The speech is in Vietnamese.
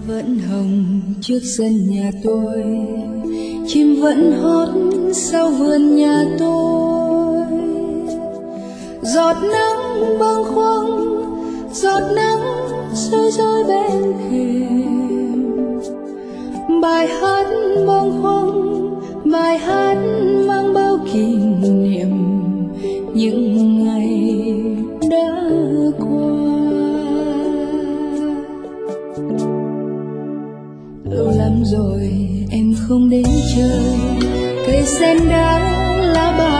vẫn hồng trước sân nhà tôi, chim vẫn hót sau vườn nhà tôi. Giọt nắng bâng khuâng, giọt nắng rơi rơi bên thềm. Bài hát bâng khuâng, bài hát mang bao kỷ niệm những ngày đã qua. Lâu lắm rồi em không đến chơi, cây sen đá lá bạc